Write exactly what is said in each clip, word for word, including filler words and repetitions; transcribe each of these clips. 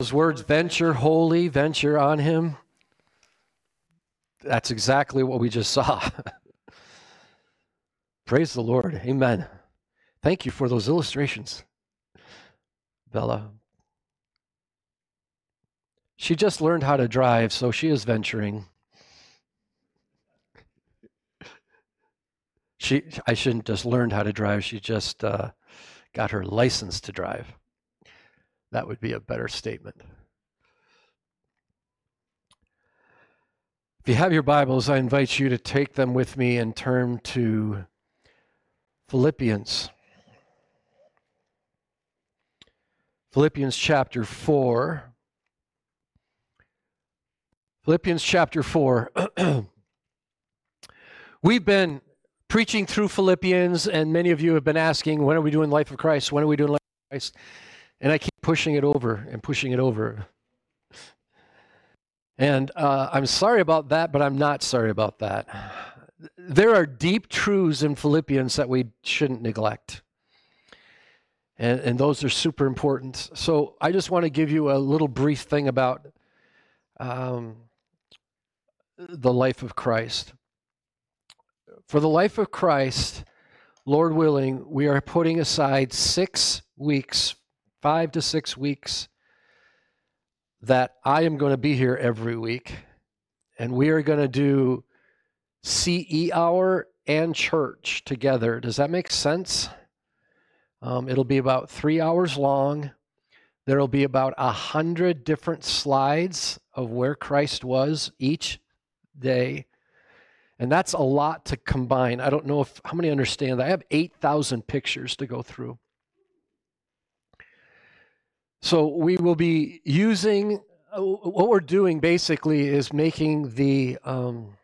Those words, venture, holy, venture on him. That's exactly what we just saw. Praise the Lord. Amen. Thank you for those illustrations, Bella. She just learned how to drive, so she is venturing. She, I shouldn't just learned how to drive. She just uh, got her license to drive. That would be a better statement. If you have your Bibles, I invite you to take them with me and turn to Philippians. Philippians chapter four. Philippians chapter four. We've been preaching through Philippians, and many of you have been asking, when are we doing Life of Christ? When are we doing Life of Christ? And I keep pushing it over and pushing it over. And uh, I'm sorry about that, but I'm not sorry about that. There are deep truths in Philippians that we shouldn't neglect. And, and those are super important. So I just want to give you a little brief thing about um, the life of Christ. For the life of Christ, Lord willing, we are putting aside six weeks, five to six weeks, that I am going to be here every week. And we are going to do C E Hour and church together. Does that make sense? Um, it'll be about three hours long. There will be about a hundred different slides of where Christ was each day. And that's a lot to combine. I don't know if how many understand that. I have eight thousand pictures to go through. So we will be using, uh, what we're doing basically is making the, um,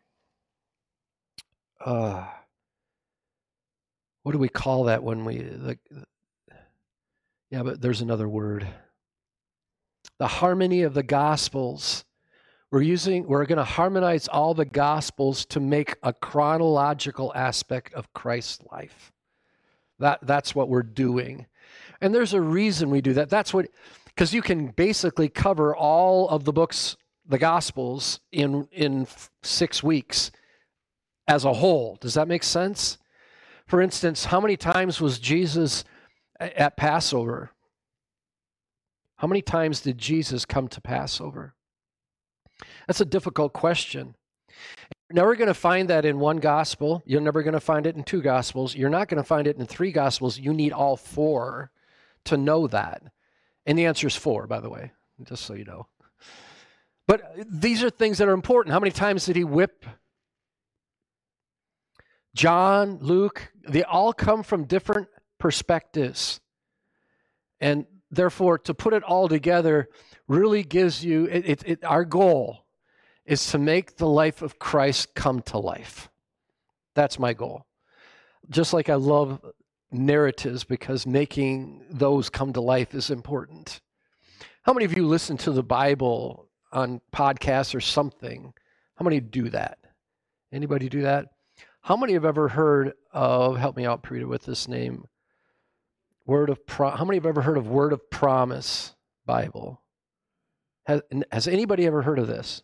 uh, what do we call that when we, the, yeah, but there's another word. The harmony of the Gospels. We're using, we're going to harmonize all the Gospels to make a chronological aspect of Christ's life. That, that's what we're doing. And there's a reason we do that. That's what, because you can basically cover all of the books, the Gospels, in, in six weeks as a whole. Does that make sense? For instance, how many times was Jesus at Passover? How many times did Jesus come to Passover? That's a difficult question. You're never going to find that in one gospel. You're never going to find it in two gospels. You're not going to find it in three gospels. You need all four to know that. And the answer is four, by the way, just so you know. But these are things that are important. How many times did he whip? John, Luke, they all come from different perspectives. And therefore, to put it all together really gives you, it, it, it, our goal is to make the life of Christ come to life. That's my goal. Just like I love narratives, because making those come to life is important. How many of you listen to the Bible on podcasts or something? How many do that? Anybody do that? How many have ever heard of, help me out, Preeta, with this name, Word of Pro, how many have ever heard of Word of Promise Bible? Has, has anybody ever heard of this?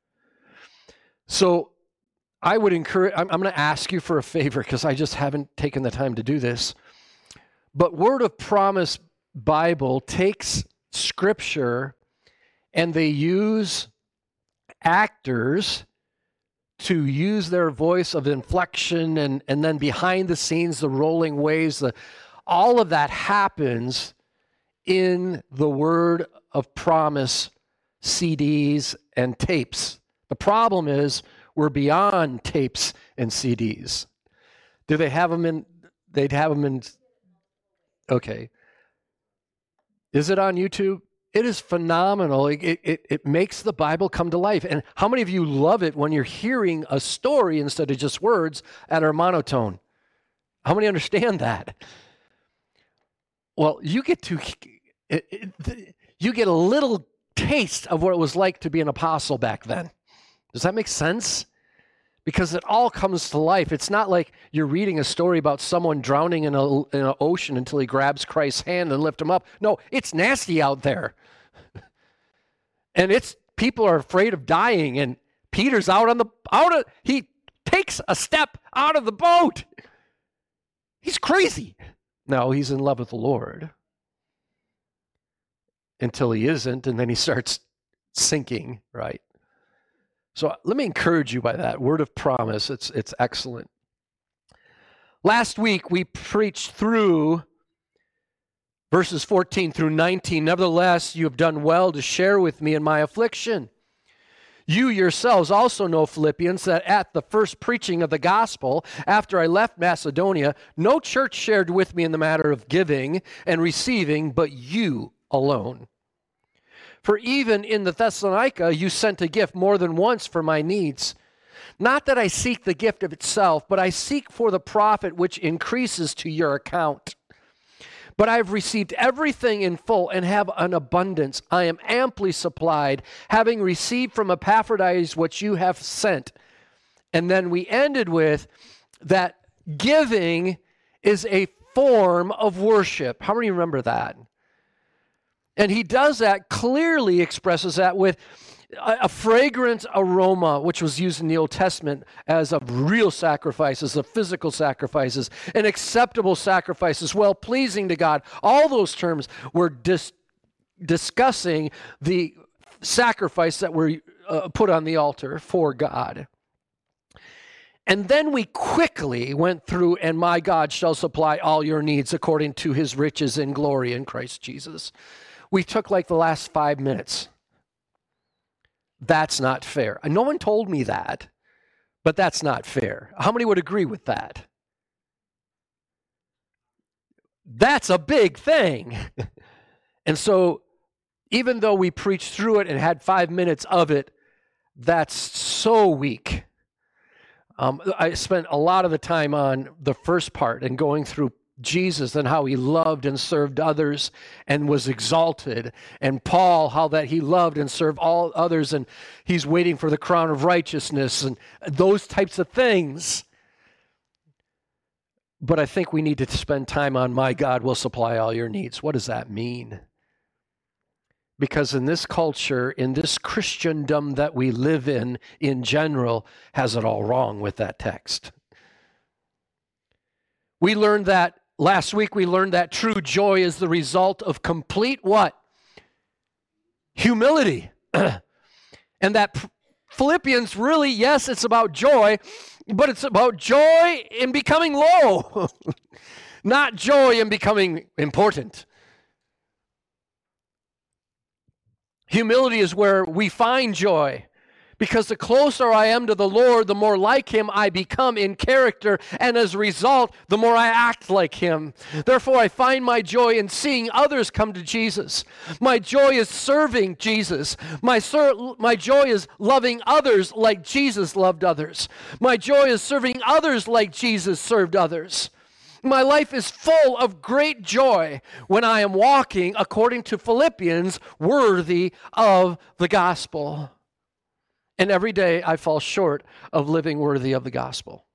So I would encourage, I'm, I'm going to ask you for a favor because I just haven't taken the time to do this. But Word of Promise Bible takes Scripture and they use actors to use their voice of inflection and, and then behind the scenes, the rolling waves, the, all of that happens in the Word of Promise C Ds and tapes. The problem is we're beyond tapes and C Ds. Do they have them in, they'd have them in, okay. Is it on YouTube? It is phenomenal. It, it, it makes the Bible come to life. And how many of you love it when you're hearing a story instead of just words that are monotone? How many understand that? Well, you get to, it, it, you get a little taste of what it was like to be an apostle back then. Does that make sense? Because it all comes to life. It's not like you're reading a story about someone drowning in, a, in an ocean until he grabs Christ's hand and lifts him up. No, it's nasty out there. And it's people are afraid of dying, and Peter's out on the out of he takes a step out of the boat. He's crazy. No, he's in love with the Lord. Until he isn't, and then he starts sinking, right? So let me encourage you by that word of promise. It's it's excellent. Last week we preached through verses fourteen through nineteen. Nevertheless, you have done well to share with me in my affliction. You yourselves also know, Philippians, that at the first preaching of the gospel, after I left Macedonia, no church shared with me in the matter of giving and receiving, but you alone. For even in the Thessalonica, you sent a gift more than once for my needs. Not that I seek the gift of itself, but I seek for the profit which increases to your account. But I have received everything in full and have an abundance. I am amply supplied, having received from Epaphroditus what you have sent. And then we ended with that giving is a form of worship. How many remember that? And he does that, clearly expresses that with a, a fragrant aroma, which was used in the Old Testament as of real sacrifices, of physical sacrifices, and acceptable sacrifices, well-pleasing to God. All those terms were dis- discussing the sacrifice that were uh, put on the altar for God. And then we quickly went through, and my God shall supply all your needs according to his riches in glory in Christ Jesus. We took like the last five minutes. That's not fair. No one told me that, but that's not fair. How many would agree with that? That's a big thing. And so even though we preached through it and had five minutes of it, that's so weak. Um, I spent a lot of the time on the first part and going through Jesus and how he loved and served others and was exalted, and Paul, how that he loved and served all others, and he's waiting for the crown of righteousness and those types of things. But I think we need to spend time on my God will supply all your needs. What does that mean? Because in this culture, in this Christendom that we live in, in general, has it all wrong with that text. We learned that Last week we learned that true joy is the result of complete what? Humility. And that Philippians really, yes, it's about joy, but it's about joy in becoming low, not joy in becoming important. Humility is where we find joy. Because the closer I am to the Lord, the more like him I become in character, and as a result, the more I act like him. Therefore, I find my joy in seeing others come to Jesus. My joy is serving Jesus. My, ser- my joy is loving others like Jesus loved others. My joy is serving others like Jesus served others. My life is full of great joy when I am walking, according to Philippians, worthy of the gospel. And every day I fall short of living worthy of the gospel.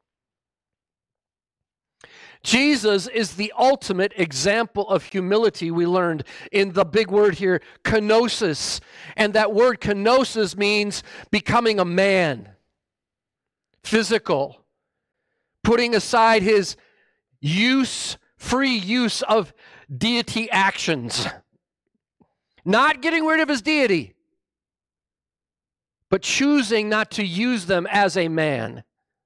Jesus is the ultimate example of humility, we learned in the big word here, kenosis. And that word kenosis means becoming a man, physical, putting aside his use, free use of deity actions, not getting rid of his deity, but choosing not to use them as a man.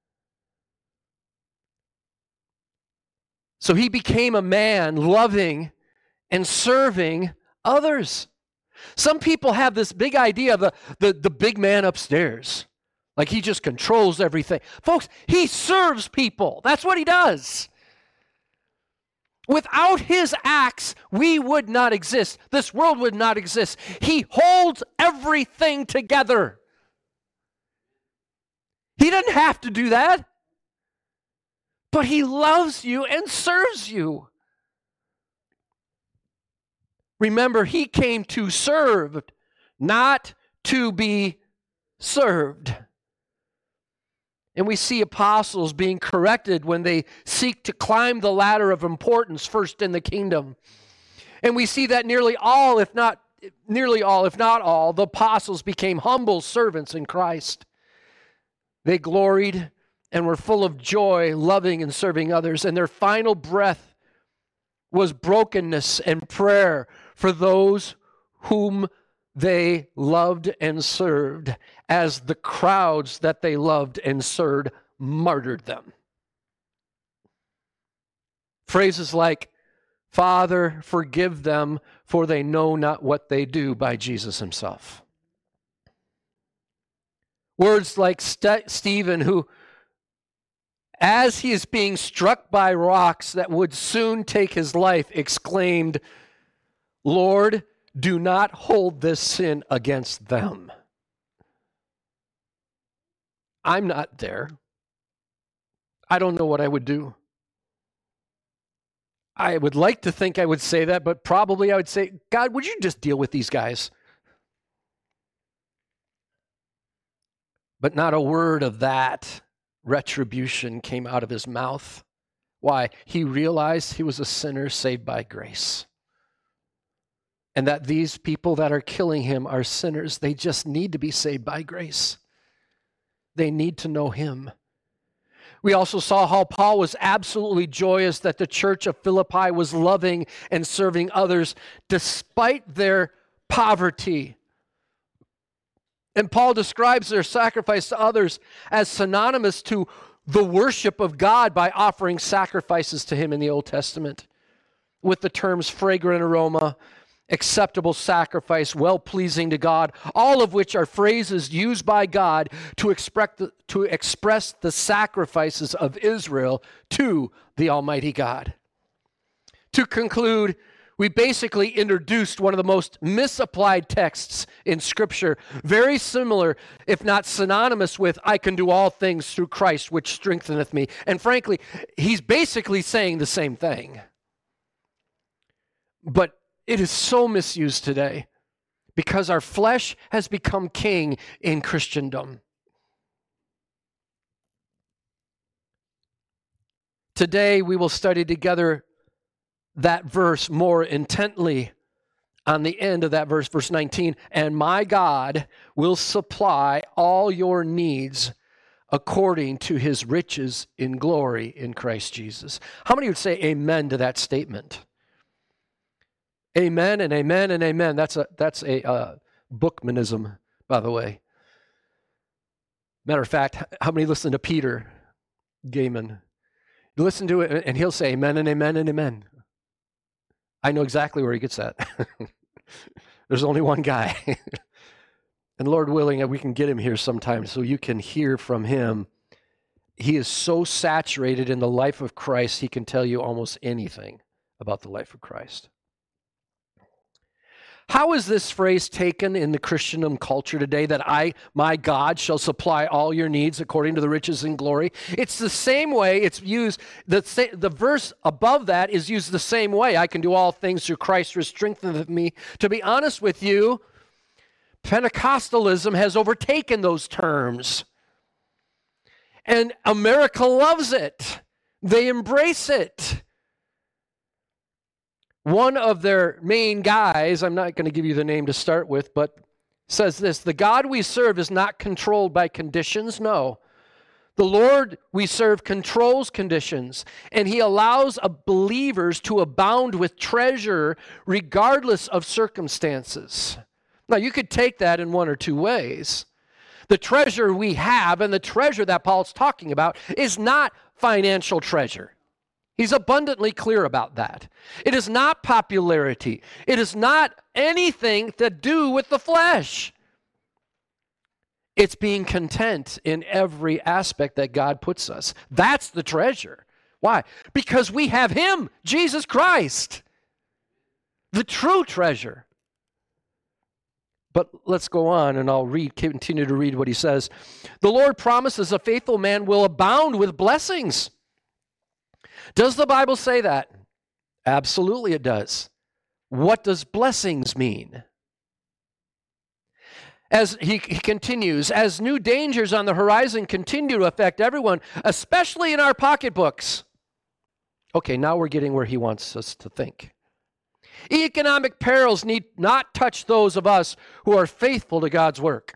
So he became a man loving and serving others. Some people have this big idea of the, the, the big man upstairs, like he just controls everything. Folks, he serves people. That's what he does. Without his acts, we would not exist. This world would not exist. He holds everything together. He doesn't have to do that, but he loves you and serves you. Remember, he came to serve, not to be served. And we see apostles being corrected when they seek to climb the ladder of importance first in the kingdom. And we see that nearly all, if not nearly all, if not all, the apostles became humble servants in Christ. They gloried and were full of joy, loving and serving others, and their final breath was brokenness and prayer for those whom they loved and served, as the crowds that they loved and served martyred them. Phrases like, Father, forgive them, for they know not what they do, by Jesus himself. Words like St- Stephen, who, as he is being struck by rocks that would soon take his life, exclaimed, Lord, do not hold this sin against them. I'm not there. I don't know what I would do. I would like to think I would say that, but probably I would say, God, would you just deal with these guys? But not a word of that retribution came out of his mouth. Why? He realized he was a sinner saved by grace. And that these people that are killing him are sinners. They just need to be saved by grace. They need to know him. We also saw how Paul was absolutely joyous that the church of Philippi was loving and serving others despite their poverty. And Paul describes their sacrifice to others as synonymous to the worship of God by offering sacrifices to him in the Old Testament with the terms fragrant aroma, acceptable sacrifice, well-pleasing to God, all of which are phrases used by God to express the, to express the sacrifices of Israel to the Almighty God. To conclude, we basically introduced one of the most misapplied texts in Scripture, very similar, if not synonymous with, I can do all things through Christ, which strengtheneth me. And frankly, he's basically saying the same thing. But it is so misused today because our flesh has become king in Christendom. Today we will study together that verse more intently on the end of that verse, verse nineteen. And my God will supply all your needs according to his riches in glory in Christ Jesus. How many would say amen to that statement? Amen and amen and amen. That's a that's a uh, bookmanism, by the way. Matter of fact, how many listen to Peter Gaiman? You listen to it, and he'll say amen and amen and amen. I know exactly where he gets that. There's only one guy. And Lord willing, we can get him here sometime so you can hear from him. He is so saturated in the life of Christ, he can tell you almost anything about the life of Christ. How is this phrase taken in the Christendom culture today, that I, my God, shall supply all your needs according to the riches and glory? It's the same way it's used. The, the verse above that is used the same way. I can do all things through Christ who strengtheneth me. To be honest with you, Pentecostalism has overtaken those terms. And America loves it. They embrace it. One of their main guys, I'm not going to give you the name to start with, but says this: the God we serve is not controlled by conditions, no. The Lord we serve controls conditions, and he allows believers to abound with treasure regardless of circumstances. Now, you could take that in one or two ways. The treasure we have, and the treasure that Paul's talking about, is not financial treasure. He's abundantly clear about that. It is not popularity. It is not anything to do with the flesh. It's being content in every aspect that God puts us. That's the treasure. Why? Because we have him, Jesus Christ, the true treasure. But let's go on, and I'll read, continue to read what he says. The Lord promises a faithful man will abound with blessings. Does the Bible say that? Absolutely it does. What does blessings mean? As he, he continues, as new dangers on the horizon continue to affect everyone, especially in our pocketbooks. Okay, now we're getting where he wants us to think. Economic perils need not touch those of us who are faithful to God's work.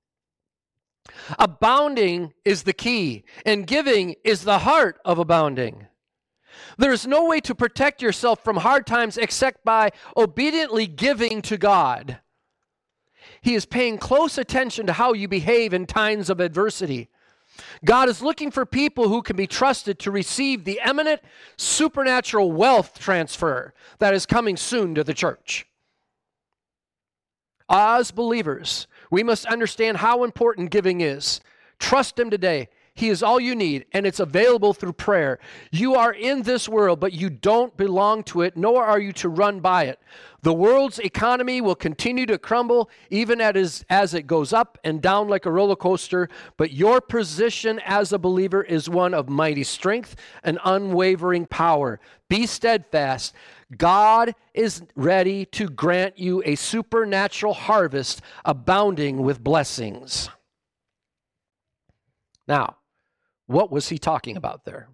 Abounding is the key, and giving is the heart of abounding. There is no way to protect yourself from hard times except by obediently giving to God. He is paying close attention to how you behave in times of adversity. God is looking for people who can be trusted to receive the eminent supernatural wealth transfer that is coming soon to the church. As believers, we must understand how important giving is. Trust Him today. He is all you need, and it's available through prayer. You are in this world, but you don't belong to it, nor are you to run by it. The world's economy will continue to crumble even as, as it goes up and down like a roller coaster, but your position as a believer is one of mighty strength and unwavering power. Be steadfast. God is ready to grant you a supernatural harvest abounding with blessings. Now, what was he talking about there?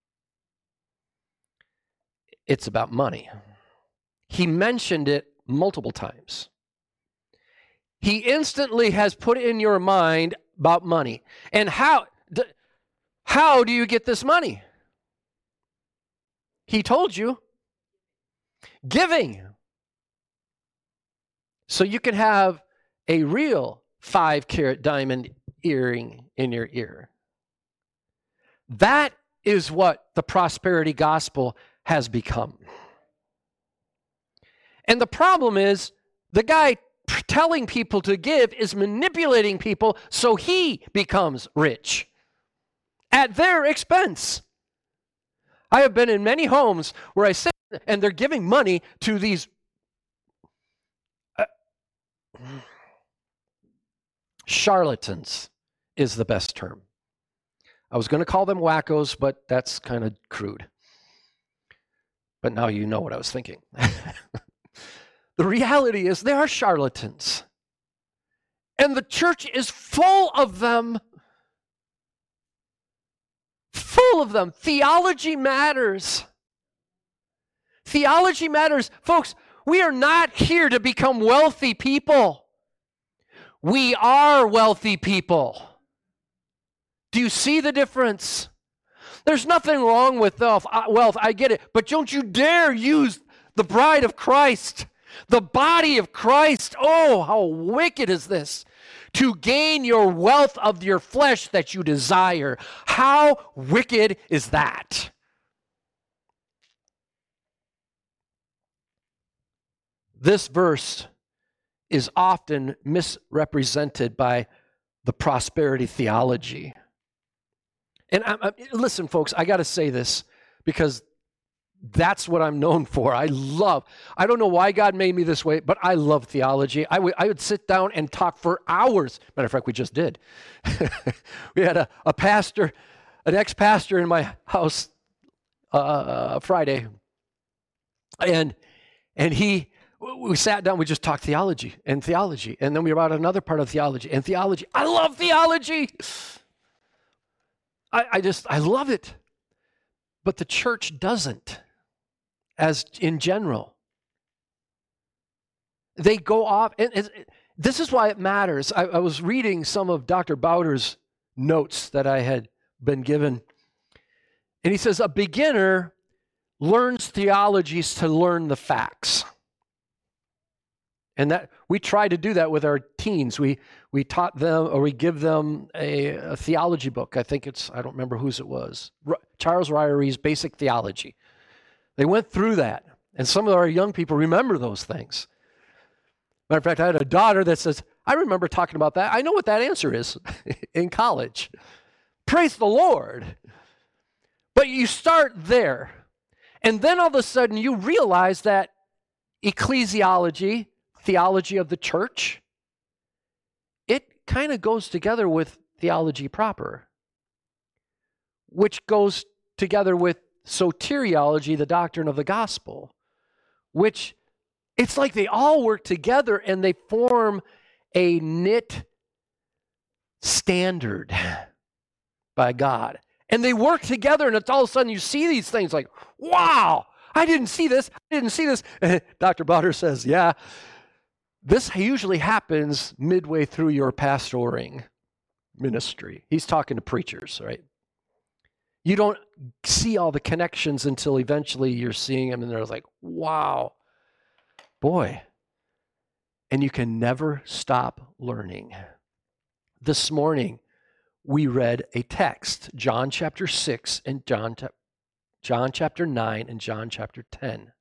It's about money. He mentioned it multiple times. He instantly has put in your mind about money. And how, how do you get this money? He told you. Giving. So you can have a real five-carat diamond earring in your ear. That is what the prosperity gospel has become. And the problem is, the guy telling people to give is manipulating people so he becomes rich at their expense. I have been in many homes where I sit and they're giving money to these uh, charlatans is the best term. I was going to call them wackos, but that's kind of crude. But now you know what I was thinking. The reality is they are charlatans. And the church is full of them. Full of them. Theology matters. Theology matters. Folks, we are not here to become wealthy people. We are wealthy people. Do you see the difference? There's nothing wrong with wealth. Wealth, I get it. But don't you dare use the bride of Christ, the body of Christ. Oh, how wicked is this? To gain your wealth of your flesh that you desire. How wicked is that? This verse is often misrepresented by the prosperity theology. And I, I, listen, folks, I got to say this because that's what I'm known for. I love, I don't know why God made me this way, but I love theology. I would, I would sit down and talk for hours. Matter of fact, we just did. We had a, a pastor, an ex-pastor in my house uh, Friday. And, and he, we sat down, we just talked theology and theology. And then we were about another part of theology and theology. I love theology. I, I just, I love it. But the church doesn't, as in general. They go off, and, and this is why it matters. I, I was reading some of Doctor Bowder's notes that I had been given. And he says, a beginner learns theologies to learn the facts. And that we try to do that with our teens. We we taught them, or we give them a, a theology book. I think it's, I don't remember whose it was. R- Charles Ryrie's Basic Theology. They went through that. And some of our young people remember those things. Matter of fact, I had a daughter that says, I remember talking about that. I know what that answer is in college. Praise the Lord. But you start there. And then all of a sudden you realize that ecclesiology, theology of the church, it kind of goes together with theology proper, which goes together with soteriology, the doctrine of the gospel, which it's like they all work together and they form a knit standard by God. And they work together, and it's all of a sudden you see these things like, wow, I didn't see this. I didn't see this. Doctor Bauder says, yeah, this usually happens midway through your pastoring ministry. He's talking to preachers, right? You don't see all the connections until eventually you're seeing them and they're like, wow, boy. And you can never stop learning. This morning, we read a text, John chapter six and John, John chapter nine and John chapter ten.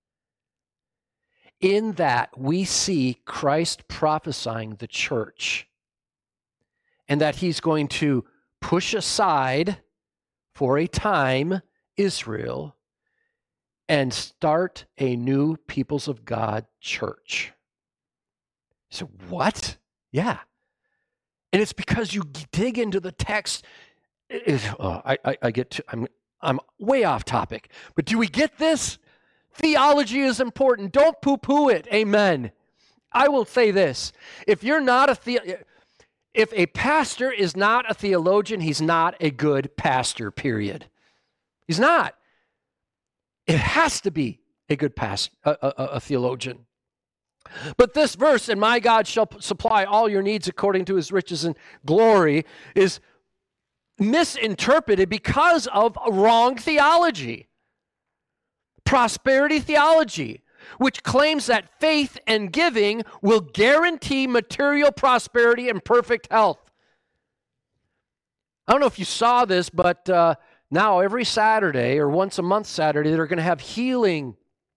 In that, we see Christ prophesying the church and that he's going to push aside for a time Israel and start a new Peoples of God church. So what? Yeah. And it's because you dig into the text. It, oh, I, I, I get to, I'm, I'm way off topic. But do we get this? Theology is important. Don't poo-poo it. Amen. I will say this. If you're not a the, if a pastor is not a theologian, he's not a good pastor, period. He's not. It has to be a good pastor, a, a, a theologian. But this verse, and my God shall supply all your needs according to his riches and glory, is misinterpreted because of wrong theology. Prosperity theology, which claims that faith and giving will guarantee material prosperity and perfect health. I don't know if you saw this, but uh, now every Saturday or once a month Saturday, they're going to have healing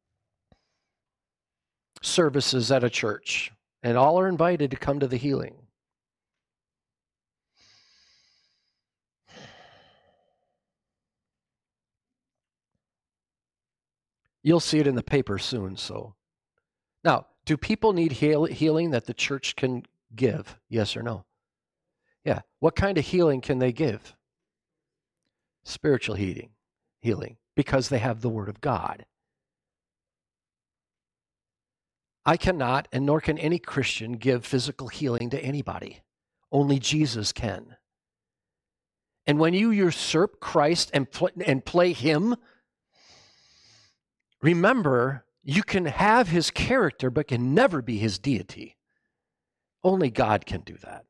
services at a church, and all are invited to come to the healing. You'll see it in the paper soon. So, now, do people need heal- healing that the church can give? Yes or no? Yeah. What kind of healing can they give? Spiritual healing, healing, because they have the Word of God. I cannot, and nor can any Christian, give physical healing to anybody. Only Jesus can. And when you usurp Christ and pl- and play him, remember, you can have his character, but can never be his deity. Only God can do that.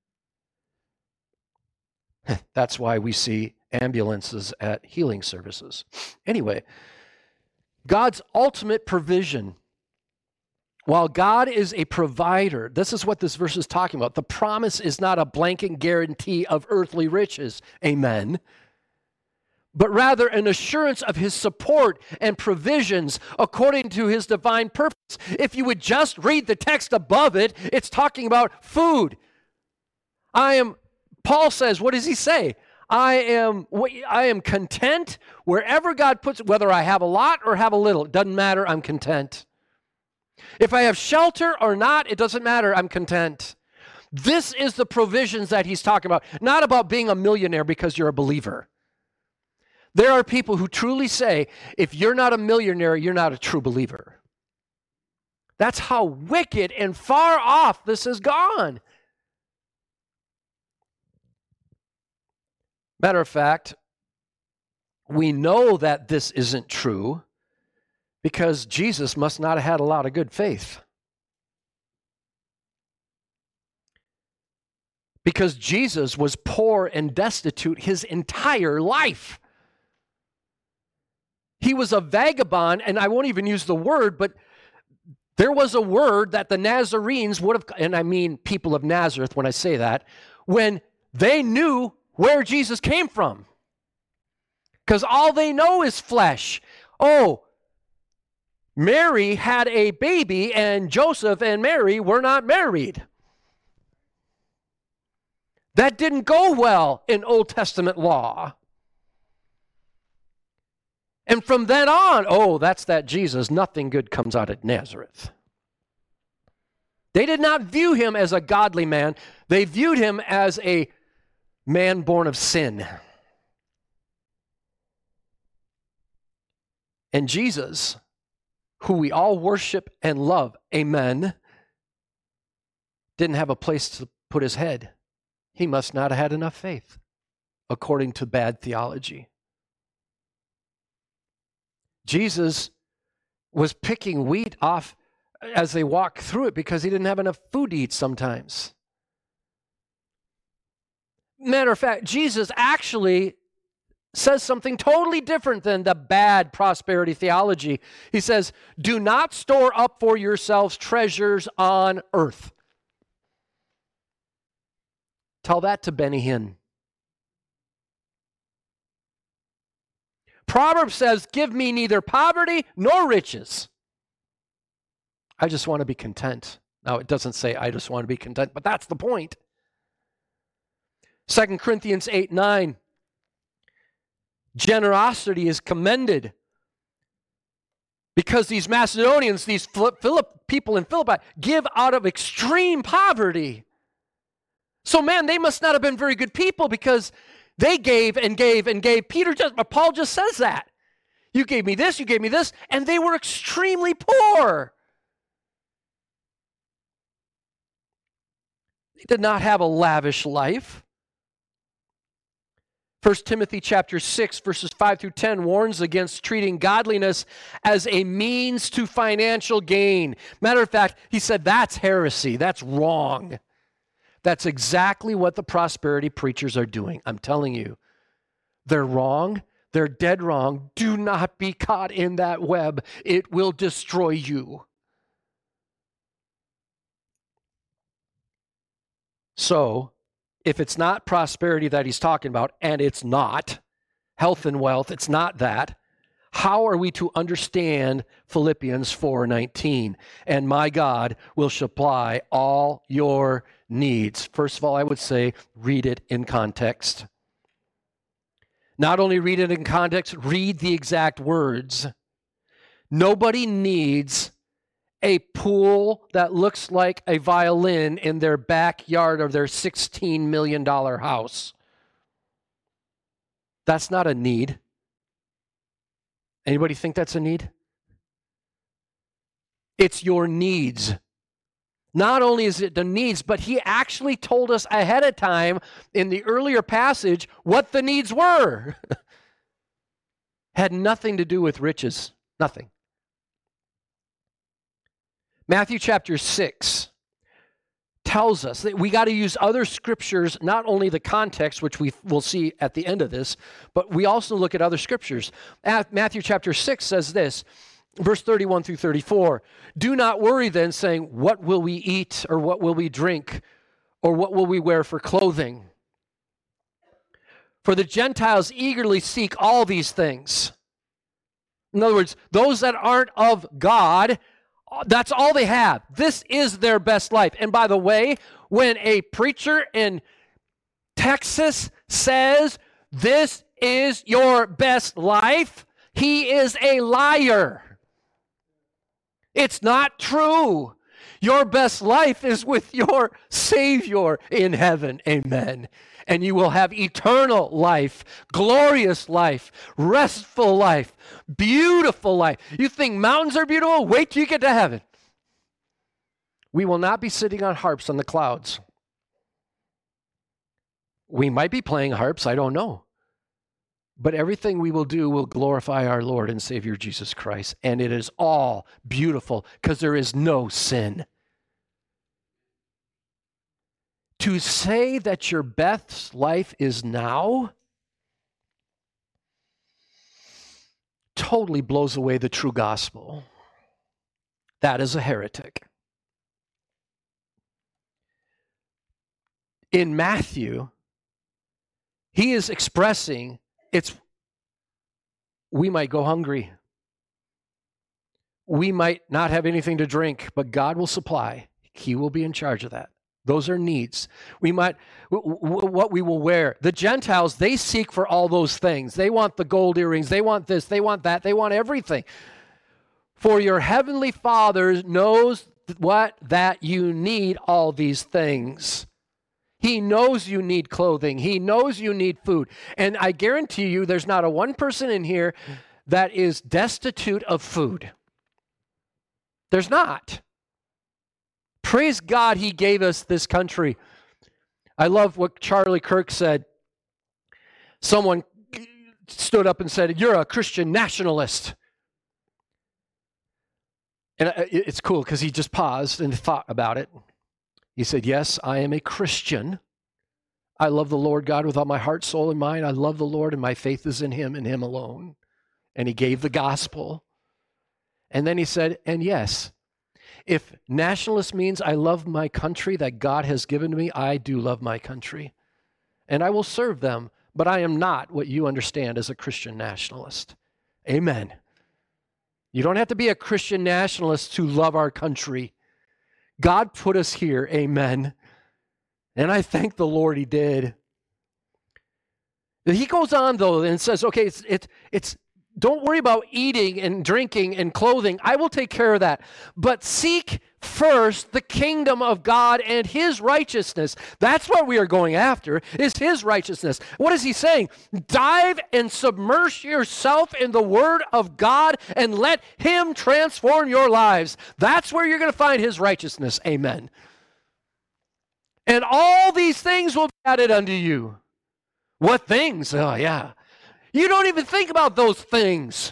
That's why we see ambulances at healing services. Anyway, God's ultimate provision. While God is a provider, this is what this verse is talking about. The promise is not a blanket guarantee of earthly riches. Amen. But rather an assurance of his support and provisions according to his divine purpose. If you would just read the text above it, it's talking about food. I am, Paul says, what does he say? I am, I am content wherever God puts it, whether I have a lot or have a little. It doesn't matter, I'm content. If I have shelter or not, it doesn't matter, I'm content. This is the provisions that he's talking about, not about being a millionaire because you're a believer. There are people who truly say, if you're not a millionaire, you're not a true believer. That's how wicked and far off this has gone. Matter of fact, we know that this isn't true because Jesus must not have had a lot of good faith. Because Jesus was poor and destitute his entire life. He was a vagabond, and I won't even use the word, but there was a word that the Nazarenes would have, and I mean people of Nazareth when I say that, when they knew where Jesus came from. Because all they know is flesh. Oh, Mary had a baby, and Joseph and Mary were not married. That didn't go well in Old Testament law. And from then on, oh, that's that Jesus. Nothing good comes out of Nazareth. They did not view him as a godly man. They viewed him as a man born of sin. And Jesus, who we all worship and love, amen, didn't have a place to put his head. He must not have had enough faith, according to bad theology. Jesus was picking wheat off as they walked through it because he didn't have enough food to eat sometimes. Matter of fact, Jesus actually says something totally different than the bad prosperity theology. He says, do not store up for yourselves treasures on earth. Tell that to Benny Hinn. Proverbs says, give me neither poverty nor riches. I just want to be content. Now, it doesn't say I just want to be content, but that's the point. Second Corinthians eight nine. Generosity is commended because these Macedonians, these Philip, people in Philippi, give out of extreme poverty. So, man, they must not have been very good people because they gave and gave and gave. Peter just, Paul just says that. You gave me this, you gave me this, and they were extremely poor. They did not have a lavish life. First Timothy chapter six, verses five through ten warns against treating godliness as a means to financial gain. Matter of fact, he said that's heresy. That's wrong. That's exactly what the prosperity preachers are doing. I'm telling you. They're wrong. They're dead wrong. Do not be caught in that web. It will destroy you. So, if it's not prosperity that he's talking about, and it's not, health and wealth, it's not that, how are we to understand Philippians four nineteen? And my God will supply all your needs. First of all, I would say read it in context. Not only read it in context, read the exact words. Nobody needs a pool that looks like a violin in their backyard of their sixteen million dollars house. That's not a need. Anybody think that's a need? It's your needs. Not only is it the needs, but he actually told us ahead of time in the earlier passage what the needs were. Had nothing to do with riches. Nothing. Matthew chapter six tells us that we got to use other scriptures, not only the context, which we will see at the end of this, but we also look at other scriptures. Matthew chapter six says this, verse thirty-one through thirty-four, do not worry then, saying, what will we eat, or what will we drink, or what will we wear for clothing? For the Gentiles eagerly seek all these things. In other words, those that aren't of God, that's all they have. This is their best life. And by the way, when a preacher in Texas says, this is your best life, he is a liar. It's not true. Your best life is with your Savior in heaven. Amen. And you will have eternal life, glorious life, restful life, beautiful life. You think mountains are beautiful? Wait till you get to heaven. We will not be sitting on harps on the clouds. We might be playing harps, I don't know. But everything we will do will glorify our Lord and Savior Jesus Christ. And it is all beautiful because there is no sin. To say that your best life is now totally blows away the true gospel. That is a heretic. In Matthew, he is expressing it's we might go hungry. We might not have anything to drink, but God will supply. He will be in charge of that. Those are needs. We might, w- w- what we will wear. The Gentiles, they seek for all those things. They want the gold earrings. They want this. They want that. They want everything. For your heavenly Father knows what? That you need all these things. He knows you need clothing. He knows you need food. And I guarantee you there's not a one person in here that is destitute of food. There's not. Praise God he gave us this country. I love what Charlie Kirk said. Someone stood up and said, you're a Christian nationalist. And it's cool because he just paused and thought about it. He said, yes, I am a Christian. I love the Lord God with all my heart, soul, and mind. I love the Lord, and my faith is in him and him alone. And he gave the gospel. And then he said, and yes, if nationalist means I love my country that God has given to me, I do love my country. And I will serve them, but I am not what you understand as a Christian nationalist. Amen. You don't have to be a Christian nationalist to love our country. God put us here. Amen. And I thank the Lord he did. He goes on, though, and says, okay, it's, it's, it's don't worry about eating and drinking and clothing. I will take care of that. But seek first the kingdom of God and his righteousness. That's what we are going after, is his righteousness. What is he saying? Dive and submerge yourself in the word of God and let him transform your lives. That's where you're going to find his righteousness. Amen. And all these things will be added unto you. What things? Oh, yeah. You don't even think about those things.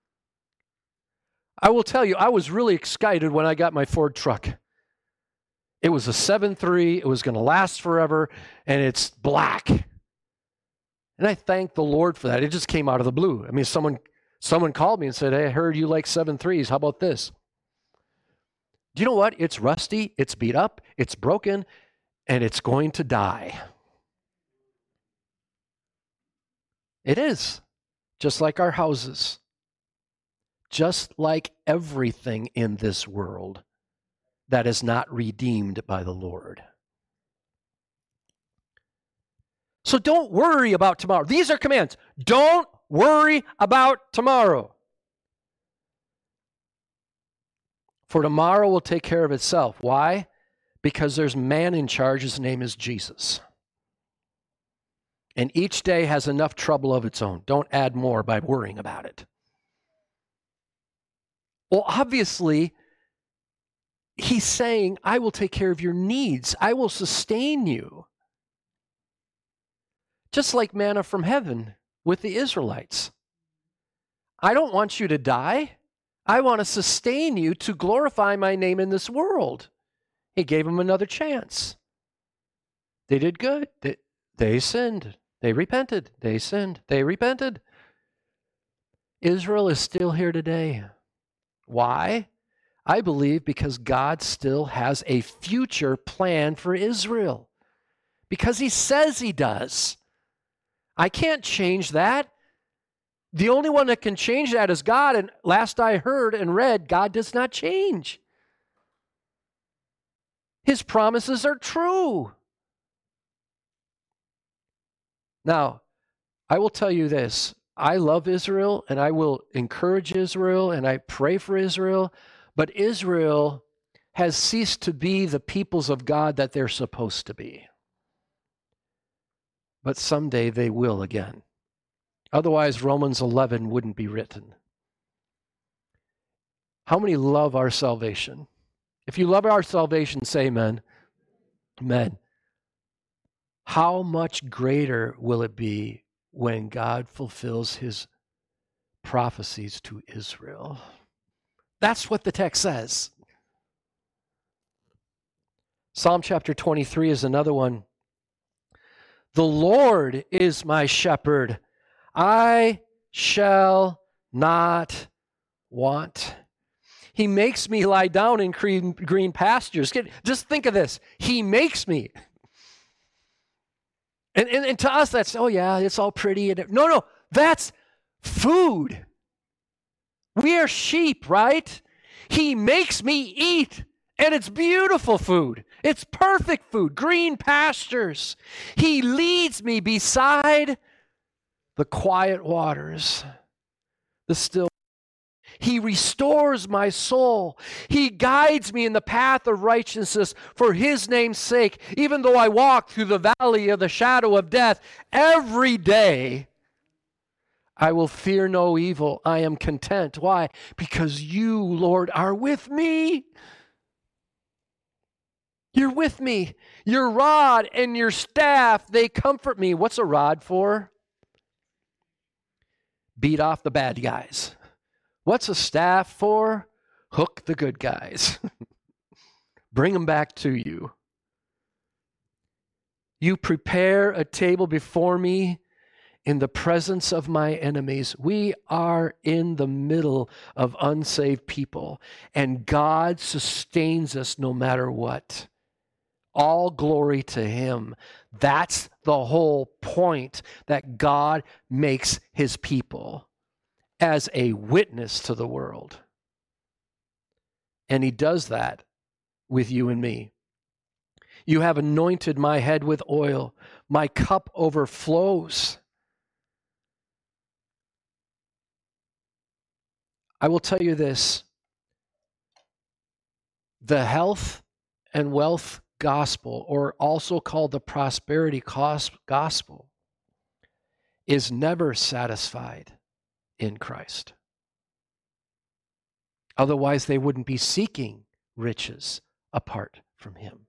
I will tell you, I was really excited when I got my Ford truck. It was a seven three. It was going to last forever, and it's black. And I thank the Lord for that. It just came out of the blue. I mean, someone someone called me and said, hey, I heard you like seven threes. How about this? Do you know what? It's rusty. It's beat up. It's broken. And it's going to die. It is. Just like our houses. Just like everything in this world that is not redeemed by the Lord. So don't worry about tomorrow. These are commands. Don't worry about tomorrow. For tomorrow will take care of itself. Why? Because there's a man in charge. His name is Jesus. And each day has enough trouble of its own. Don't add more by worrying about it. Well, obviously, he's saying, I will take care of your needs. I will sustain you. Just like manna from heaven with the Israelites. I don't want you to die. I want to sustain you to glorify my name in this world. He gave them another chance. They did good. They, they sinned. They repented. They sinned. They repented. Israel is still here today. Why? I believe because God still has a future plan for Israel. Because he says he does. I can't change that. The only one that can change that is God. And last I heard and read, God does not change. His promises are true. Now, I will tell you this. I love Israel, and I will encourage Israel, and I pray for Israel. But Israel has ceased to be the peoples of God that they're supposed to be. But someday they will again. Otherwise, Romans eleven wouldn't be written. How many love our salvation? If you love our salvation, say amen. Amen. How much greater will it be when God fulfills his prophecies to Israel? That's what the text says. Psalm chapter twenty-three is another one. The Lord is my shepherd. I shall not want. He makes me lie down in green, green pastures. Just think of this. He makes me. And, and, and to us, that's, oh yeah, it's all pretty. And no, no, that's food. We are sheep, right? He makes me eat. And it's beautiful food. It's perfect food. Green pastures. He leads me beside the quiet waters, the still. He restores my soul. He guides me in the path of righteousness for his name's sake. Even though I walk through the valley of the shadow of death, every day I will fear no evil. I am content. Why? Because you, Lord, are with me. You're with me. Your rod and your staff, they comfort me. What's a rod for? Beat off the bad guys. What's a staff for? Hook the good guys. Bring them back to you. You prepare a table before me in the presence of my enemies. We are in the middle of unsaved people, and God sustains us no matter what. All glory to Him. That's the whole point, that God makes His people as a witness to the world. And He does that with you and me. You have anointed my head with oil. My cup overflows. I will tell you this. The health and wealth gospel, or also called the prosperity gospel, is never satisfied in Christ. Otherwise, they wouldn't be seeking riches apart from Him.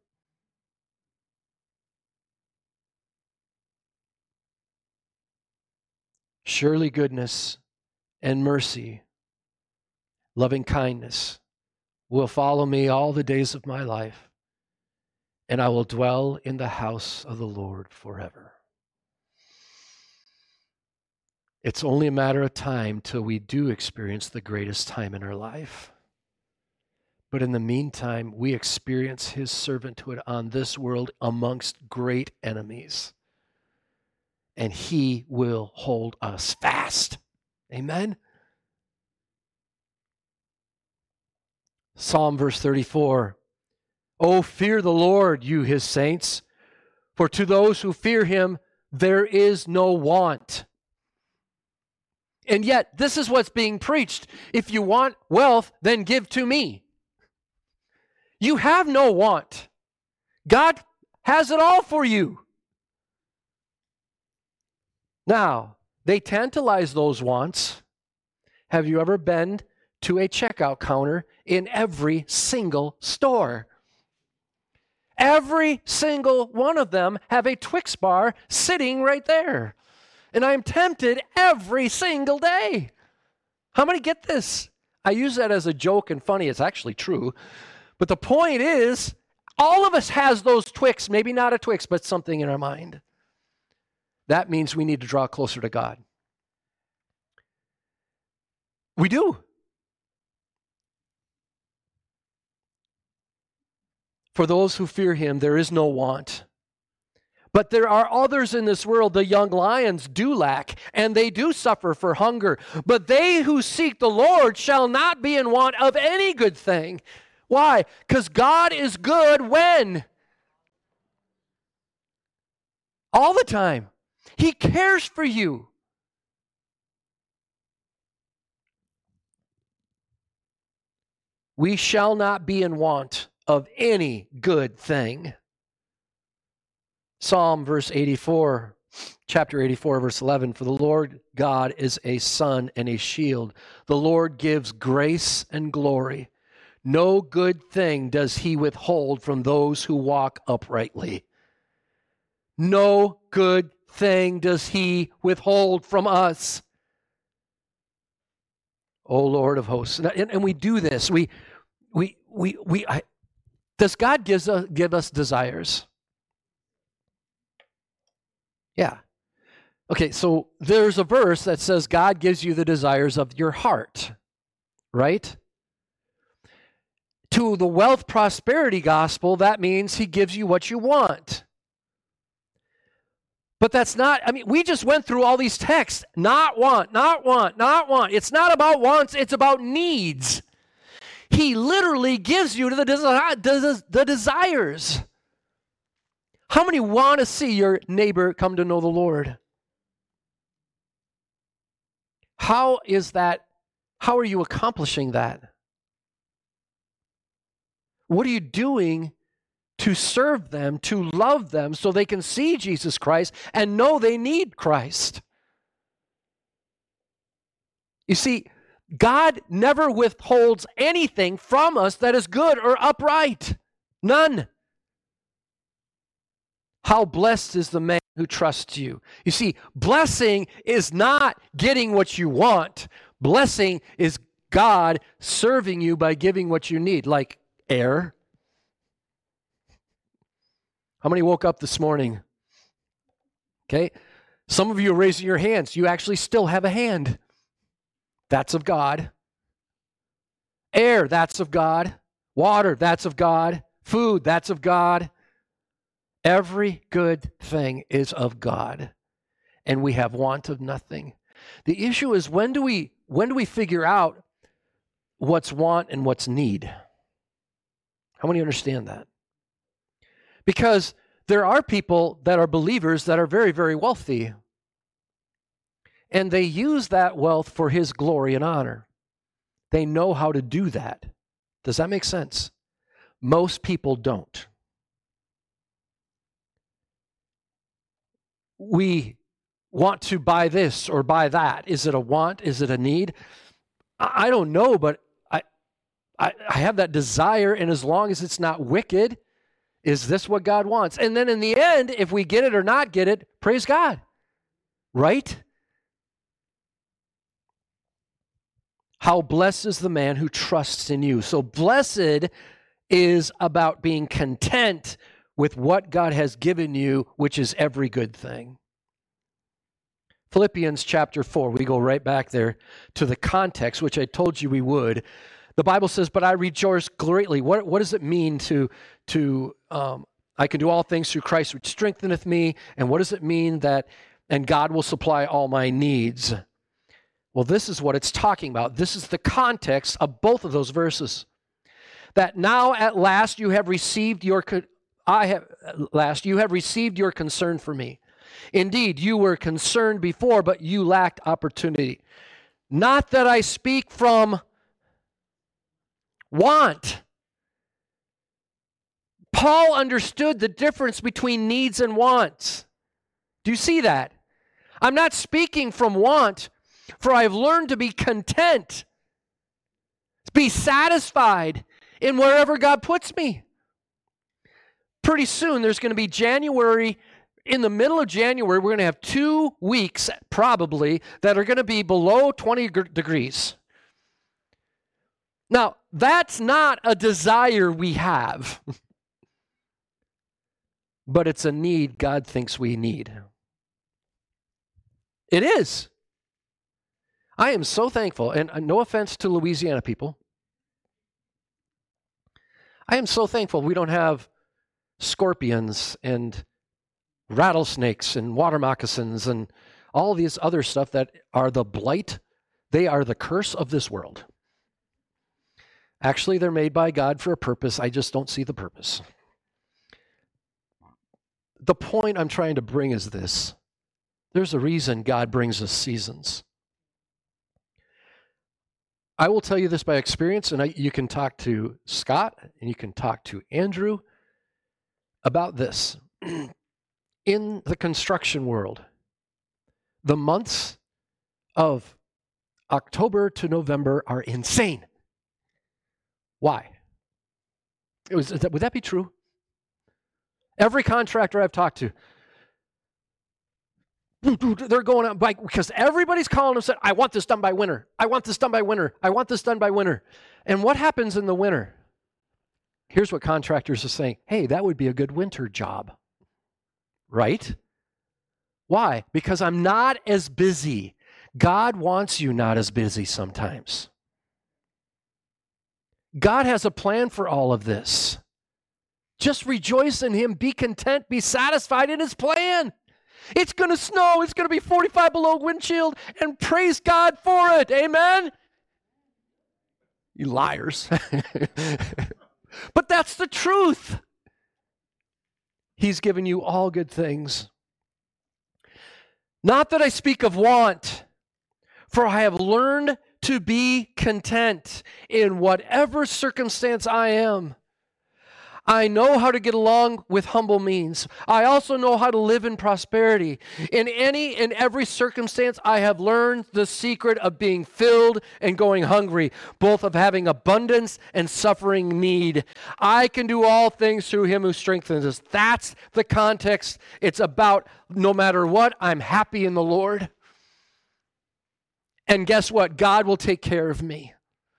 Surely goodness and mercy, loving kindness, will follow me all the days of my life, and I will dwell in the house of the Lord forever. It's only a matter of time till we do experience the greatest time in our life. But in the meantime, we experience His servanthood on this world amongst great enemies. And He will hold us fast. Amen? Psalm verse thirty-four. Oh, fear the Lord, you His saints, for to those who fear Him there is no want. And yet, this is what's being preached. If you want wealth, then give to me. You have no want. God has it all for you. Now, they tantalize those wants. Have you ever been to a checkout counter in every single store? Every single one of them have a Twix bar sitting right there. And I'm tempted every single day. How many get this? I use that as a joke and funny. It's actually true. But the point is, all of us has those Twix, maybe not a Twix, but something in our mind. That means we need to draw closer to God. We do. For those who fear Him, there is no want. But there are others in this world, the young lions do lack, and they do suffer for hunger. But they who seek the Lord shall not be in want of any good thing. Why? Because God is good when? All the time. He cares for you. We shall not be in want of any good thing. Psalm verse eighty-four, chapter eighty-four, verse eleven, for the Lord God is a sun and a shield. The Lord gives grace and glory. No good thing does He withhold from those who walk uprightly. No good thing does He withhold from us. O Lord of hosts. And, and we do this. We, we, we, we. I, does God gives us, give us desires? Yeah. Okay, so there's a verse that says God gives you the desires of your heart, right? To the wealth prosperity gospel, that means He gives you what you want. But that's not, I mean, we just went through all these texts. Not want, not want, not want. It's not about wants, it's about needs. He literally gives you the, desi- the desires. How many want to see your neighbor come to know the Lord? How is that? How are you accomplishing that? What are you doing to serve them, to love them, so they can see Jesus Christ and know they need Christ? You see, God never withholds anything from us that is good or upright. None. How blessed is the man who trusts you. You see, blessing is not getting what you want. Blessing is God serving you by giving what you need, like air. How many woke up this morning? Okay. Some of you are raising your hands. You actually still have a hand. That's of God. Air, that's of God. Water, that's of God. Food, that's of God. Every good thing is of God, and we have want of nothing. The issue is, when do we when do we figure out what's want and what's need? How many understand that? Because there are people that are believers that are very, very wealthy, and they use that wealth for His glory and honor. They know how to do that. Does that make sense? Most people don't. We want to buy this or buy that. Is it a want? Is it a need? I don't know, but I, I, I have that desire, and as long as it's not wicked, is this what God wants? And then in the end, if we get it or not get it, praise God. Right? How blessed is the man who trusts in you. So blessed is about being content with what God has given you, which is every good thing. Philippians chapter four, we go right back there to the context, which I told you we would. The Bible says, but I rejoice greatly. What, what does it mean to, to um, I can do all things through Christ which strengtheneth me? And what does it mean that, and God will supply all my needs? Well, this is what it's talking about. This is the context of both of those verses. That now at last you have received your, I have, at last you have received your concern for me. Indeed, you were concerned before, but you lacked opportunity. Not that I speak from want. Paul understood the difference between needs and wants. Do you see that? I'm not speaking from want, for I have learned to be content, be satisfied in wherever God puts me. Pretty soon, there's going to be January. In the middle of January, we're going to have two weeks, probably, that are going to be below twenty degrees. Now, that's not a desire we have, but it's a need God thinks we need. It is. I am so thankful, and no offense to Louisiana people, I am so thankful we don't have scorpions and rattlesnakes and water moccasins and all these other stuff that are the blight. They are the curse of this world. Actually, they're made by God for a purpose. I just don't see the purpose. The point I'm trying to bring is this. There's a reason God brings us seasons. I will tell you this by experience, and I, you can talk to Scott and you can talk to Andrew about this. In the construction world, the months of October to November are insane. Why? It was, would that be true? Every contractor I've talked to, they're going out by, because everybody's calling and saying, I want this done by winter. I want this done by winter. I want this done by winter. And what happens in the winter? Here's what contractors are saying. Hey, that would be a good winter job. Right? Why? Because I'm not as busy. God wants you not as busy sometimes. God has a plan for all of this. Just rejoice in Him. Be content. Be satisfied in His plan. It's going to snow. It's going to be forty-five below wind chill, and praise God for it. Amen? You liars. But that's the truth. He's given you all good things. Not that I speak of want, for I have learned to be content in whatever circumstance I am. I know how to get along with humble means. I also know how to live in prosperity. In any and every circumstance, I have learned the secret of being filled and going hungry, both of having abundance and suffering need. I can do all things through Him who strengthens us. That's the context. It's about no matter what, I'm happy in the Lord. And guess what? God will take care of me.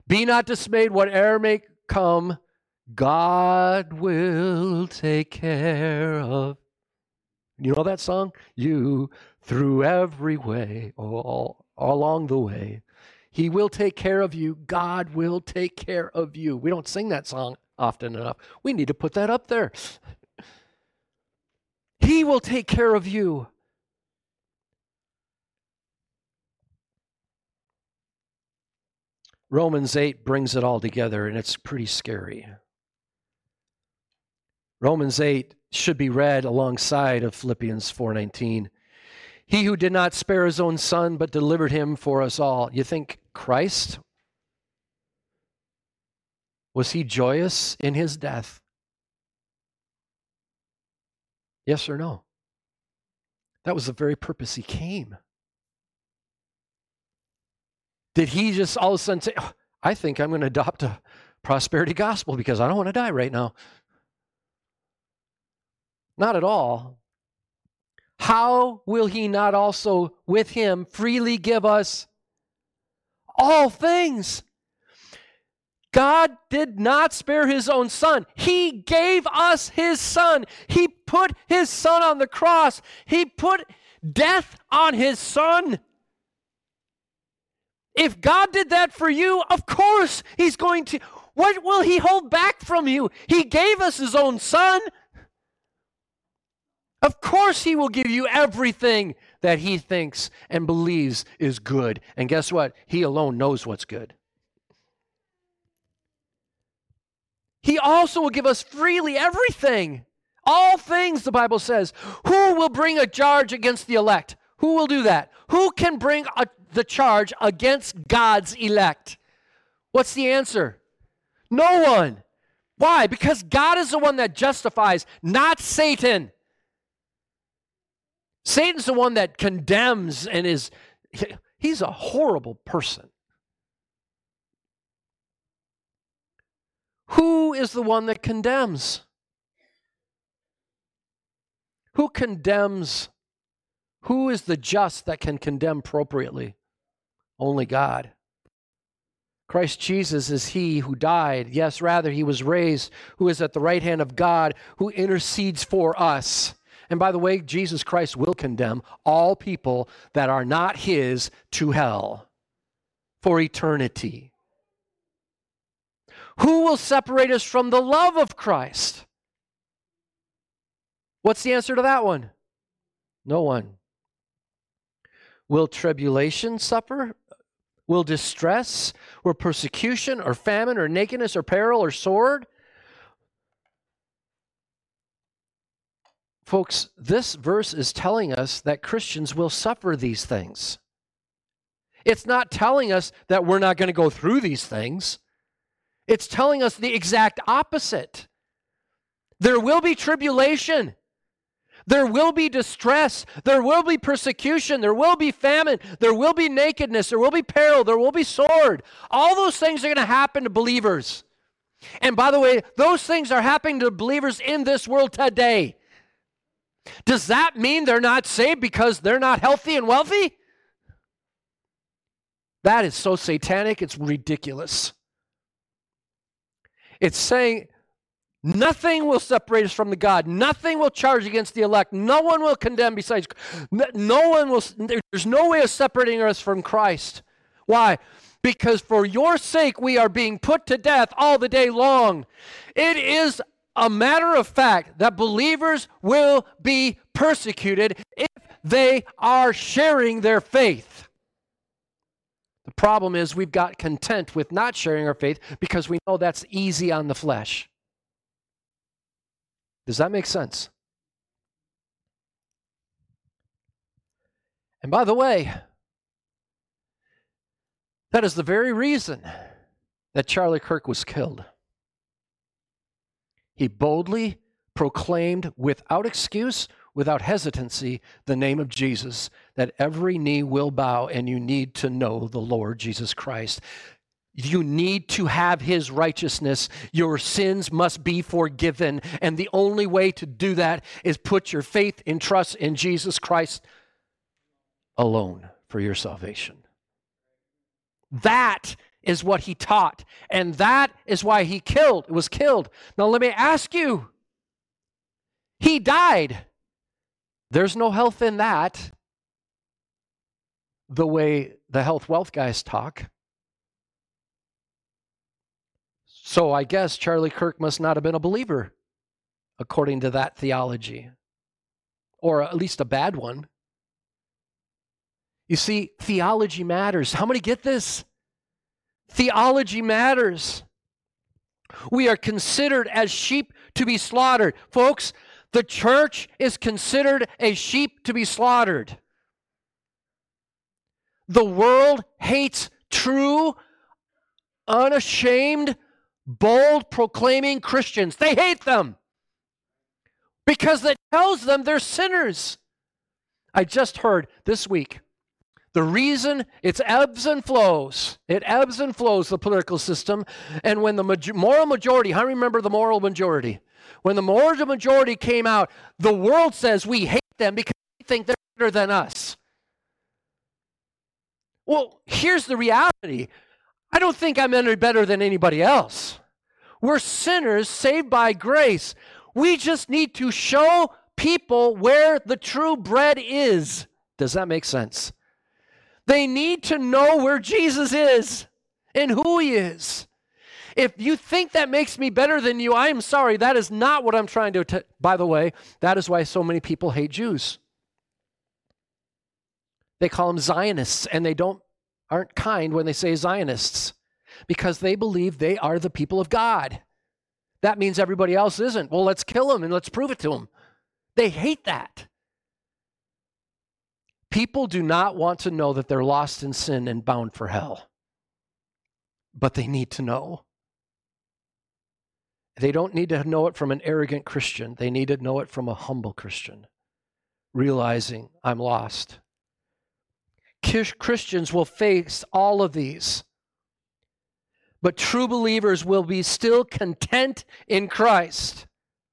Be not dismayed, whate'er may come, God will take care of. You know that song? You through every way, all, all along the way. He will take care of you. God will take care of you. We don't sing that song often enough. We need to put that up there. He will take care of you. Romans eight brings it all together, and it's pretty scary. Romans eight should be read alongside of Philippians four nineteen. He who did not spare his own son, but delivered him for us all. You think Christ, was he joyous in his death? Yes or no? That was the very purpose he came. Did he just all of a sudden say, oh, I think I'm going to adopt a prosperity gospel because I don't want to die right now? Not at all. How will he not also with him freely give us all things? God did not spare his own son. He gave us his son. He put his son on the cross. He put death on his son. If God did that for you, of course he's going to. What will he hold back from you? He gave us his own son. Of course he will give you everything that he thinks and believes is good. And guess what? He alone knows what's good. He also will give us freely everything. All things, the Bible says. Who will bring a charge against the elect? Who will do that? Who can bring a the charge against God's elect? What's the answer? No one. Why? Because God is the one that justifies, not Satan. Satan's the one that condemns and is, he's a horrible person. Who is the one that condemns? Who condemns? Who is the just that can condemn appropriately? Only God. Christ Jesus is he who died. Yes, rather, he was raised, who is at the right hand of God, who intercedes for us. And by the way, Jesus Christ will condemn all people that are not his to hell for eternity. Who will separate us from the love of Christ? What's the answer to that one? No one. Will tribulation suffer? Will distress, or persecution, or famine, or nakedness, or peril, or sword? Folks, this verse is telling us that Christians will suffer these things. It's not telling us that we're not going to go through these things. It's telling us the exact opposite. There will be tribulation. There will be distress. There will be persecution. There will be famine. There will be nakedness. There will be peril. There will be sword. All those things are going to happen to believers. And by the way, those things are happening to believers in this world today. Does that mean they're not saved because they're not healthy and wealthy? That is so satanic, it's ridiculous. It's saying nothing will separate us from the God. Nothing will charge against the elect. No one will condemn besides. No one will. There's no way of separating us from Christ. Why? Because for your sake we are being put to death all the day long. It is a matter of fact that believers will be persecuted if they are sharing their faith. The problem is we've got content with not sharing our faith because we know that's easy on the flesh. Does that make sense? And by the way, that is the very reason that Charlie Kirk was killed. He boldly proclaimed without excuse, without hesitancy, the name of Jesus, that every knee will bow, and you need to know the Lord Jesus Christ. You need to have his righteousness. Your sins must be forgiven. And the only way to do that is put your faith and trust in Jesus Christ alone for your salvation. That is what he taught. And that is why he killed, was killed. Now let me ask you, he died. There's no health in that, the way the health wealth guys talk. So I guess Charlie Kirk must not have been a believer, according to that theology, or at least a bad one. You see, theology matters. How many get this? Theology matters. We are considered as sheep to be slaughtered. Folks, the church is considered a sheep to be slaughtered. The world hates true, unashamed, bold, proclaiming Christians. They hate them because it tells them they're sinners. I just heard this week, the reason it's ebbs and flows, it ebbs and flows, the political system, and when the major- moral majority, how remember the moral majority? When the moral majority came out, the world says we hate them because we think they're better than us. Well, here's the reality. I don't think I'm any better than anybody else. We're sinners saved by grace. We just need to show people where the true bread is. Does that make sense? They need to know where Jesus is and who he is. If you think that makes me better than you, I am sorry. That is not what I'm trying to... T- By the way, that is why so many people hate Jews. They call them Zionists, and they don't aren't kind when they say Zionists because they believe they are the people of God. That means everybody else isn't. Well, let's kill them and let's prove it to them. They hate that. People do not want to know that they're lost in sin and bound for hell. But they need to know. They don't need to know it from an arrogant Christian. They need to know it from a humble Christian, realizing I'm lost. Christians will face all of these, but true believers will be still content in Christ.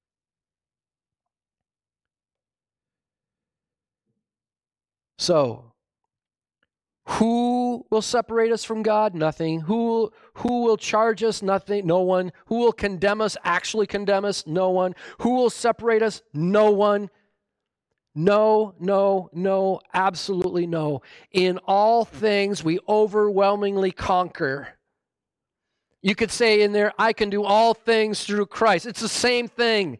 So, who will separate us from God? Nothing. Who, who will charge us? Nothing. No one. Who will condemn us? Actually condemn us? No one. Who will separate us? No one. No, no, no, absolutely no. In all things, we overwhelmingly conquer. You could say in there, I can do all things through Christ. It's the same thing.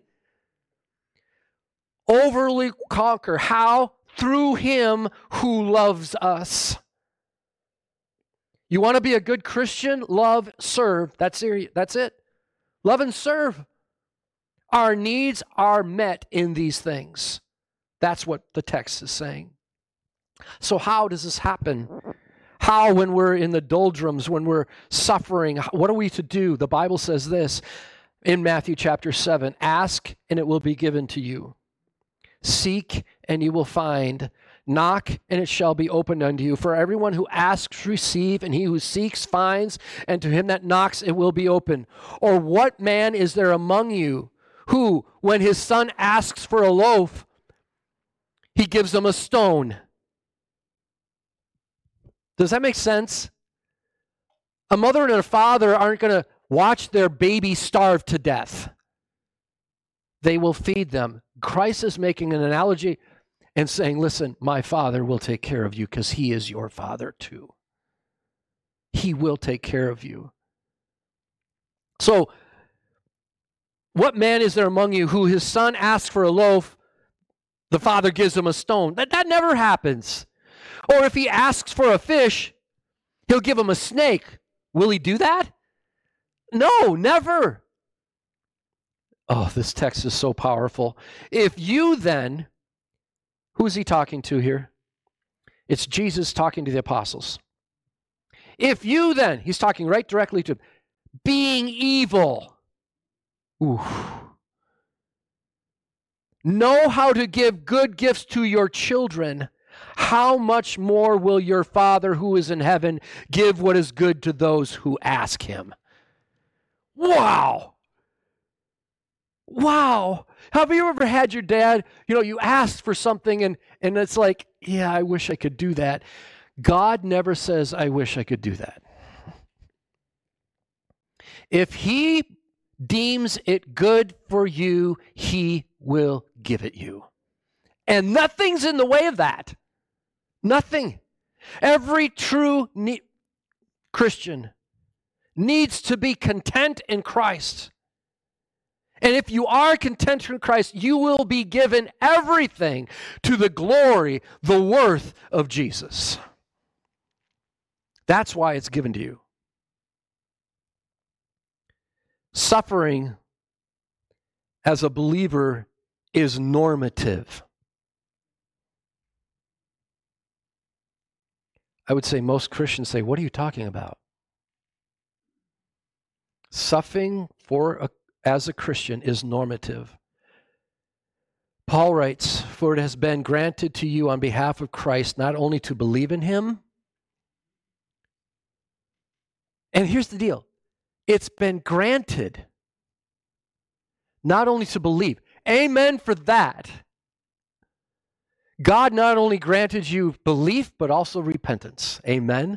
Overly conquer. How? Through him who loves us. You want to be a good Christian? Love, serve. That's it. That's it. Love and serve. Our needs are met in these things. That's what the text is saying. So how does this happen? How, when we're in the doldrums, when we're suffering, what are we to do? The Bible says this in Matthew chapter seven, ask and it will be given to you. Seek and you will find. Knock and it shall be opened unto you. For everyone who asks, receive, and he who seeks, finds, and to him that knocks, it will be open. Or what man is there among you who, when his son asks for a loaf, he gives them a stone? Does that make sense? A mother and a father aren't going to watch their baby starve to death. They will feed them. Christ is making an analogy and saying, listen, my Father will take care of you because he is your Father too. He will take care of you. So, what man is there among you who his son asks for a loaf, the father gives him a stone? That, that never happens. Or if he asks for a fish, he'll give him a snake. Will he do that? No, never. Oh, this text is so powerful. If you then, who's he talking to here? It's Jesus talking to the apostles. If you then, he's talking right directly to them, being evil, ooh, know how to give good gifts to your children, how much more will your Father who is in heaven give what is good to those who ask him? Wow. Wow. Have you ever had your dad, you know, you asked for something and, and it's like, yeah, I wish I could do that. God never says, I wish I could do that. If he deems it good for you, he will give it you. And nothing's in the way of that. Nothing. Every true ne- Christian needs to be content in Christ. And if you are content in Christ, you will be given everything to the glory, the worth of Jesus. That's why it's given to you. Suffering as a believer is normative. I would say most Christians say, what are you talking about? Suffering for a, as a Christian is normative. Paul writes, for it has been granted to you on behalf of Christ not only to believe in him, and here's the deal, it's been granted not only to believe. Amen for that. God not only granted you belief, but also repentance. Amen.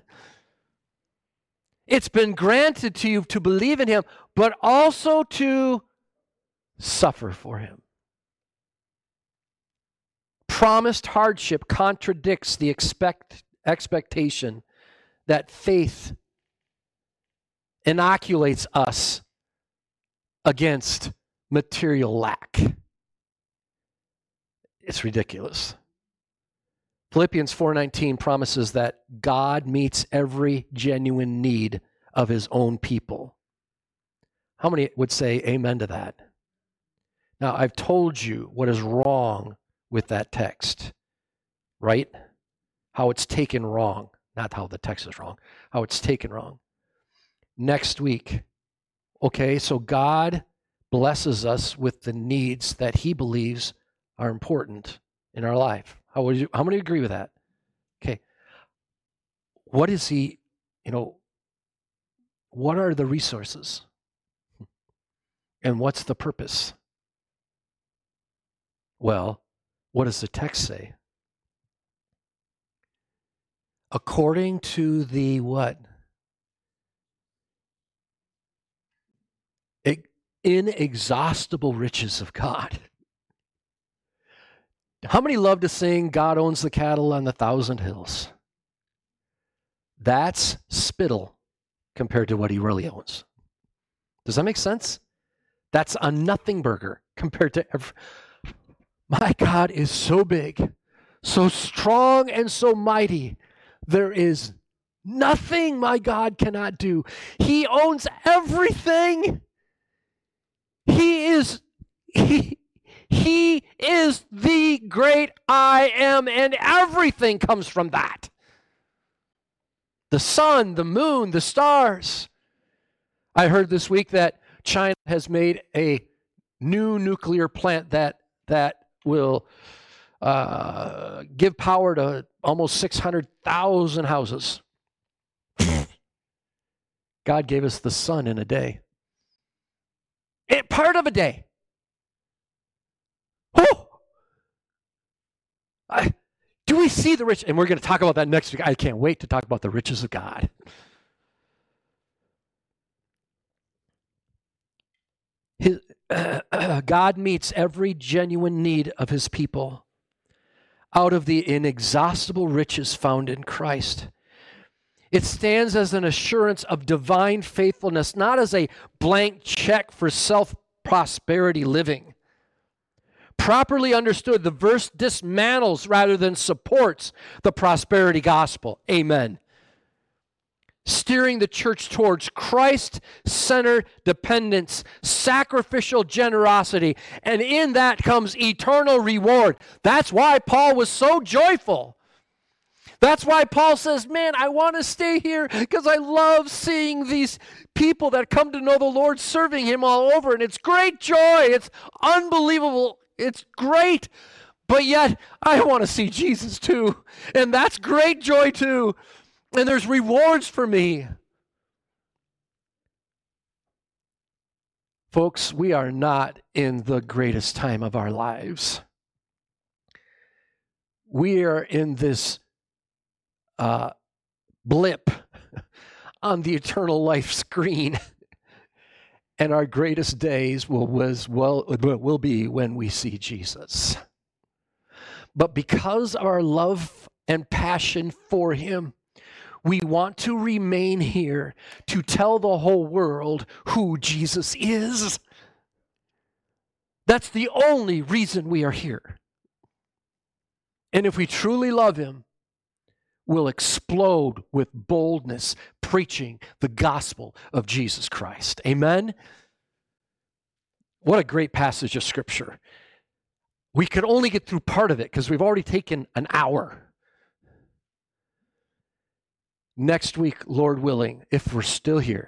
It's been granted to you to believe in him, but also to suffer for him. Promised hardship contradicts the expect, expectation that faith inoculates us against material lack. It's ridiculous. Philippians four nineteen promises that God meets every genuine need of his own people. How many would say amen to that? Now, I've told you what is wrong with that text, right? How it's taken wrong. Not how the text is wrong, how it's taken wrong. Next week, okay, so God blesses us with the needs that he believes are important in our life. How would you, how many agree with that? Okay. What is he, you know, what are the resources? And what's the purpose? Well, what does the text say? According to the what? Inexhaustible riches of God. How many love to sing, God owns the cattle on the thousand hills? That's spittle compared to what he really owns. Does that make sense? That's a nothing burger compared to every... My God is so big, so strong, and so mighty. There is nothing my God cannot do. He owns everything. He is... He, He is the great I am, and everything comes from that. The sun, the moon, the stars. I heard this week that China has made a new nuclear plant that, that will uh, give power to almost six hundred thousand houses. God gave us the sun in a day. It, part of a day. Oh! I, do we see the rich? And we're going to talk about that next week. I can't wait to talk about the riches of God. His, uh, uh, God meets every genuine need of his people out of the inexhaustible riches found in Christ. It stands as an assurance of divine faithfulness, not as a blank check for self-prosperity living. Properly understood, the verse dismantles rather than supports the prosperity gospel. Amen. Steering the church towards Christ-centered dependence, sacrificial generosity, and in that comes eternal reward. That's why Paul was so joyful. That's why Paul says, man, I want to stay here because I love seeing these people that come to know the Lord serving him all over, and it's great joy. It's unbelievable. It's great. But yet, I want to see Jesus too, and that's great joy too. And there's rewards for me. Folks, we are not in the greatest time of our lives. We are in this uh, blip on the eternal life screen. And our greatest days will, was, well, will be when we see Jesus. But because of our love and passion for him, we want to remain here to tell the whole world who Jesus is. That's the only reason we are here. And if we truly love him, we'll explode with boldness, preaching the gospel of Jesus Christ. Amen? What a great passage of Scripture. We could only get through part of it because we've already taken an hour. Next week, Lord willing, if we're still here,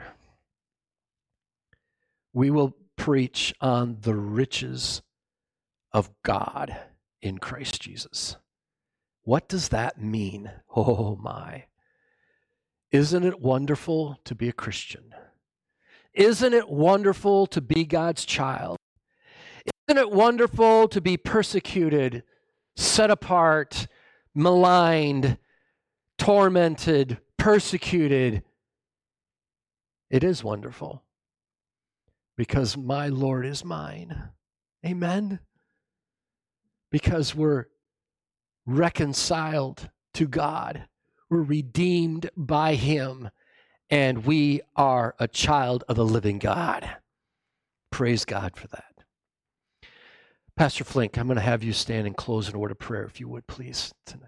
we will preach on the riches of God in Christ Jesus. What does that mean? Oh my. Isn't it wonderful to be a Christian? Isn't it wonderful to be God's child? Isn't it wonderful to be persecuted, set apart, maligned, tormented, persecuted? It is wonderful because my Lord is mine. Amen? Because we're reconciled to God. We're redeemed by him, and we are a child of the living God. Praise God for that. Pastor Flink, I'm going to have you stand and close in a word of prayer, if you would, please, tonight.